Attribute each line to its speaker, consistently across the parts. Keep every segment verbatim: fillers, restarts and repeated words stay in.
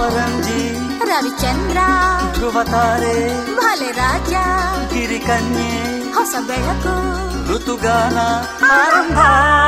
Speaker 1: ಅಪರಂಜಿ
Speaker 2: ರವಿಚಂದ್ರ
Speaker 1: ಧ್ರುವತಾರೆ
Speaker 2: ಭಲೆ ರಾಜ
Speaker 1: ಗಿರಿಕನ್ಯೆ
Speaker 2: ಹೊಸ ಬೆಳಕು
Speaker 1: ಋತುಗಾನ ಆರಂಭ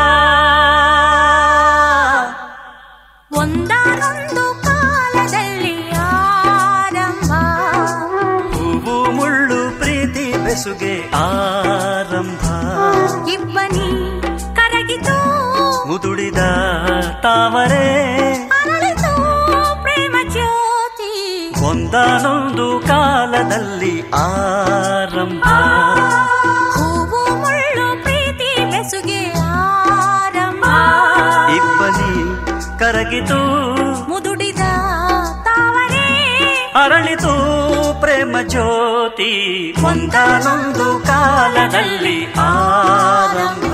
Speaker 2: ಒಂದಾನೊಂದು ಕಾಲದಲ್ಲಿ ಆರಂಭ
Speaker 1: ಹೂವು ಮುಳ್ಳು ಪ್ರೀತಿ ಬೆಸುಗೆ ಆರಂಭ
Speaker 2: ಇಬ್ಬನಿ ಕರಗಿತು
Speaker 1: ಮುದುಡಿದ ತಾವರೆ
Speaker 2: ಅರಳಿತು ಪ್ರೇಮ ಜ್ಯೋತಿ
Speaker 1: ಒಂದಾನೊಂದು ಕಾಲದಲ್ಲಿ ಆರಂಭ
Speaker 2: ಹೂವು ಮುಳ್ಳು ಪ್ರೀತಿ ಬೆಸುಗೆ ಆರಂಭ
Speaker 1: ಇಬ್ಬನಿ ಕರಗಿತು
Speaker 2: ಮುದುಡಿದ ತಾವರೆ
Speaker 1: ಅರಳಿತು ಪ್ರೇಮ ಜ್ಯೋತಿ ಒಂದಾನೊಂದು ಕಾಲದಲ್ಲಿ ಆರಂಭ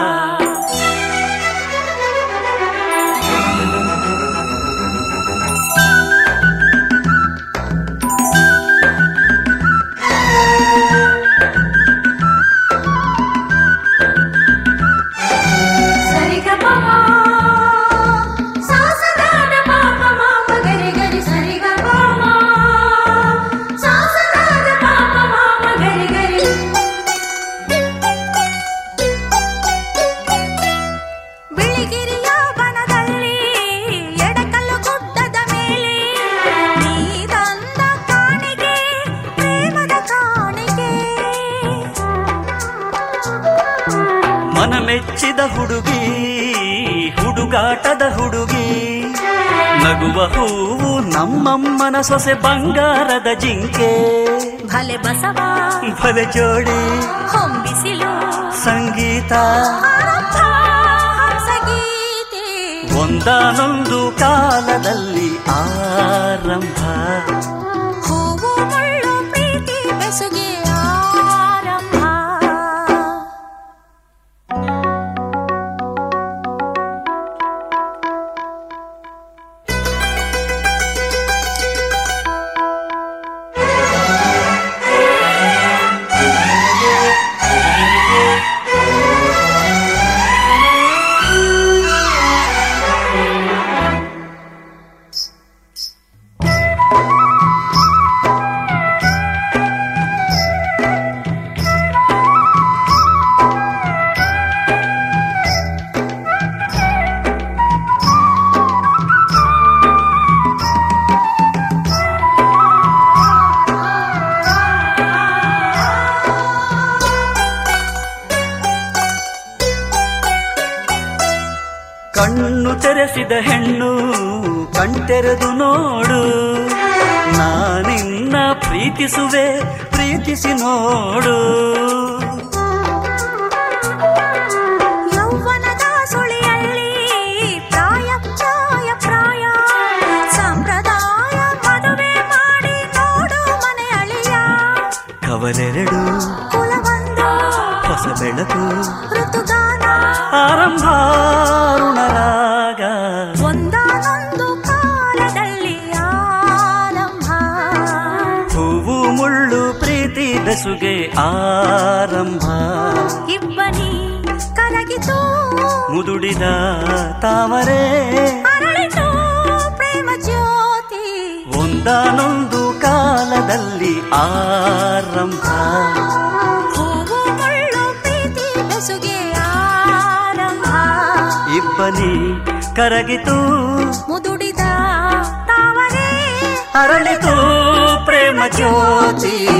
Speaker 1: ಮೆಚ್ಚಿದ ಹುಡುಗಿ ಹುಡುಗಾಟದ ಹುಡುಗಿ ನಗುವ ಹೂವು ನಮ್ಮಮ್ಮನ ಸೊಸೆ ಬಂಗಾರದ ಜಿಂಕೆ
Speaker 2: ಭಲೆ ಬಸವ
Speaker 1: ಭಲೆ ಜೋಡಿ
Speaker 2: ಹೊಂಬಿಸಿಲು
Speaker 1: ಸಂಗೀತ
Speaker 2: ಹಂಸಗೀತೆ
Speaker 1: ಒಂದಾನೊಂದು ಕಾಲದಲ್ಲಿ ಆರಂಭ
Speaker 2: ಹೂವು ಮುಳ್ಳು ಪ್ರೀತಿ ಬೆಸುಗೆ ಆರಂಭ
Speaker 1: ಕಣ್ಣು ತೆರೆಸಿದ ಹೆಣ್ಣು ಕಣ್ತೆರೆದು ನೋಡು ನಾನಿನ್ನ ಪ್ರೀತಿಸುವೆ ಪ್ರೀತಿಸಿ ನೋಡು
Speaker 2: ಯೌವನದ ಸುಳಿಯಲ್ಲಿ ಪ್ರಾಯ ಚಾಯ ಪ್ರಾಯ ಸಂಪ್ರದಾಯ ಮದುವೆ ಮಾಡಿ ನೋಡು ಮನೆ ಅಳಿಯ
Speaker 1: ಕವಲೆರಡು
Speaker 2: ಕುಲವೊಂದು
Speaker 1: ಹೊಸ ಬೆಳಕು
Speaker 2: ಋತುಗಾನ
Speaker 1: ಆರಂಭ ಋಣರಾಗ
Speaker 2: ಒಂದಾನೊಂದು ಕಾಲದಲ್ಲಿ ಆರಂಭ
Speaker 1: ಹೂವು ಮುಳ್ಳು ಪ್ರೀತಿ ಬೆಸುಗೆ ಆರಂಭ
Speaker 2: ಇಬ್ಬನಿ ಕರಗಿತು
Speaker 1: ಮುದುಡಿದ ತಾವರೆ
Speaker 2: ಅರಳಿತು ಪ್ರೇಮ ಜ್ಯೋತಿ
Speaker 1: ಒಂದಾನೊಂದು ಕಾಲದಲ್ಲಿ ಆರಂಭ
Speaker 2: ಹೂವು ಮುಳ್ಳು ಪ್ರೀತಿ ಬೆಸುಗೆ ಆರಂಭ
Speaker 1: ಇಬ್ಬನಿ ಕರಗಿತು
Speaker 2: ಮುದುಡಿದ ತಾವರೆ
Speaker 1: ಅರಳಿತು ಪ್ರೇಮ ಜ್ಯೋತಿ